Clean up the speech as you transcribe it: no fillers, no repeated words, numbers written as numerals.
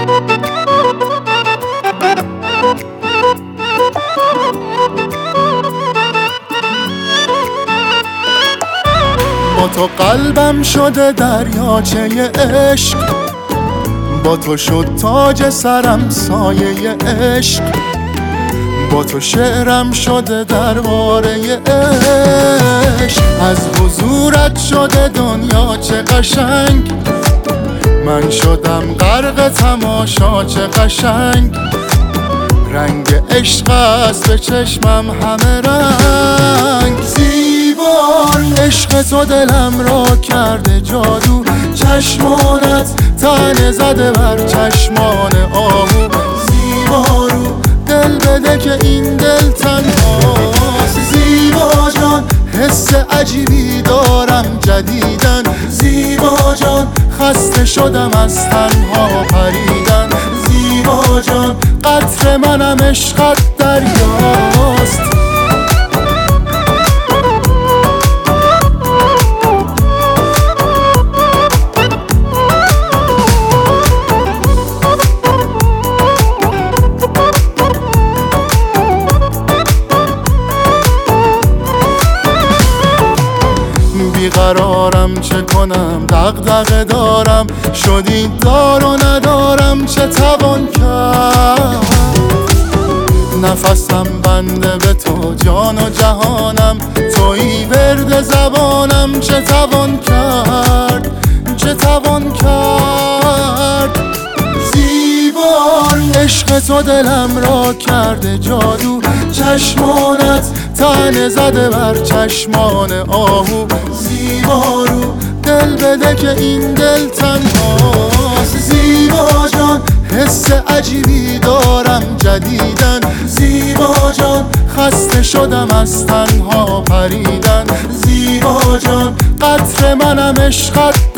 با تو قلبم شده دریاچه عشق، با تو شد تاج سرم سایه عشق، با تو شعرم شده درباره عشق. از حضورت شده دنیا چه قشنگ، من شدم غرق تماشا چه قشنگ. رنگ عشق است به چشمم همه رنگ. زیبا عشق تو دلم را کرده جادو، چشمانت تنه زده بر چشمان آهو. زیبا رو دل بده که این دل تنهاست. زیبا جان حس عجیبی دارم جدیدن. زیبا جان خسته شدم از تنها پریدن. زیبا جان قطر منم عشقت دریاست. بیقرارم چه کنم دغدغه دارم، شدی دار و ندارم چه توان کرد. نفسم بنده به تو جان و جهانم، تویی ورد زبانم چه توان کرد چه توان کرد. زیبا عشق تو دلم را کرده جادو، چشمانت تنه زده بر چشمان آهو. زیبا رو دل بده که این دل تنهاست. زیبا جان حس عجیبی دارم جدیدن. زیبا جان خسته شدم از تنها پریدن. زیبا جان قطر منم عشقت